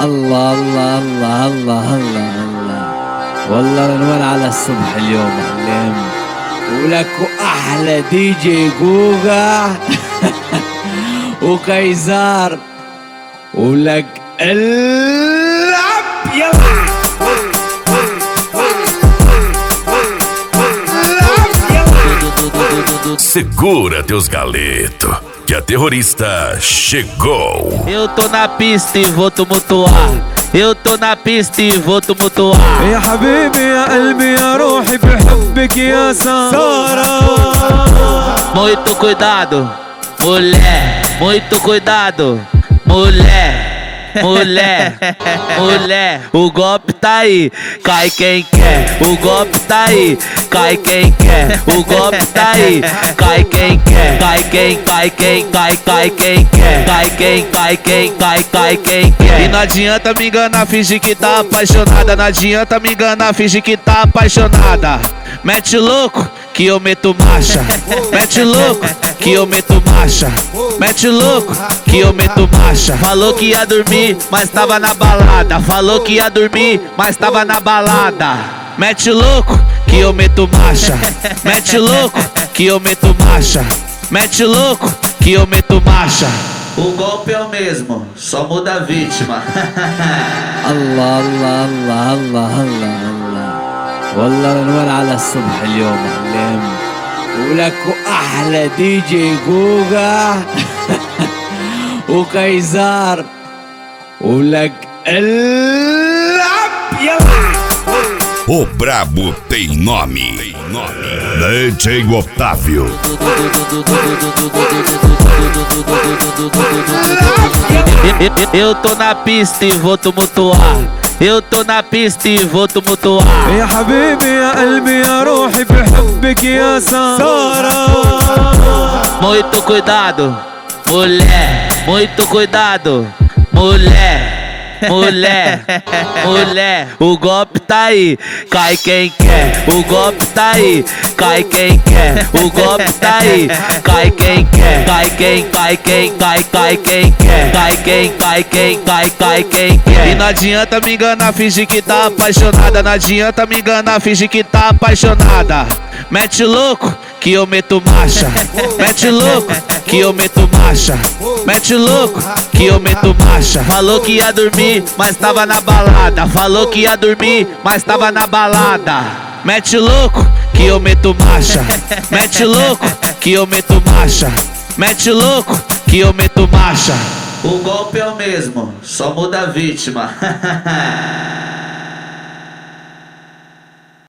الله الله الله الله الله الله. والله رنوان على الصبح اليوم علم. ولك احلى دي جي جوجا وكايزار. ولك العب يلا. Segura teus galetos, que a terrorista chegou. Eu tô na pista e vou tumultuar. Eu tô na pista e vou tumultuar. يا حبيبي يا قلبي يا روحي بحبك يا سارة. Muito cuidado, mulher. Muito cuidado, mulher. Mulher, mulher, o golpe tá aí, cai quem quer. O golpe tá aí, cai quem quer. O golpe tá aí, cai quem quer. Cai quem quem quer. Cai quem quer. E não adianta me enganar, fingir que tá apaixonada. Não adianta me enganar, fingir que tá apaixonada. Mete louco que eu meto marcha. Mete louco que eu meto marcha. Mete louco que eu meto marcha. Falou que ia dormir, mas tava na balada. Falou que ia dormir, mas tava na balada. Mete louco que eu meto marcha. Mete louco que eu meto marcha. Mete louco que eu meto marcha. O golpe é o mesmo, só muda a vítima. الله الله الله الله الله الله. والله رنوان على الصبح اليوم علم. ولك احلى دي جي جوجا وكايزار. ولك العب يلا. O brabo tem nome. DJ Otávio. Eu tô na pista e vou tumultuar. Eu tô na pista e vou tumultuar. يا حبيبي يا قلبي يا روحي بحبك يا سارة. Muito cuidado, mulher. Muito cuidado, mulher. Mulher, mulher, o golpe tá aí, cai quem quer. O golpe tá aí, cai quem quer. O golpe tá aí, cai quem quer. Cai quem quer. Cai quem quer. E não adianta me enganar, fingir que tá apaixonada. Não adianta me enganar, fingir que tá apaixonada. Mete louco que eu meto marcha. Mete louco que eu meto marcha. Mete louco que eu meto marcha. Falou que ia dormir, mas tava na balada. Falou que ia dormir, mas tava na balada. Mete louco que eu meto marcha. Mete louco que eu meto marcha. Mete louco que eu meto marcha. O golpe é o mesmo, só muda a vítima.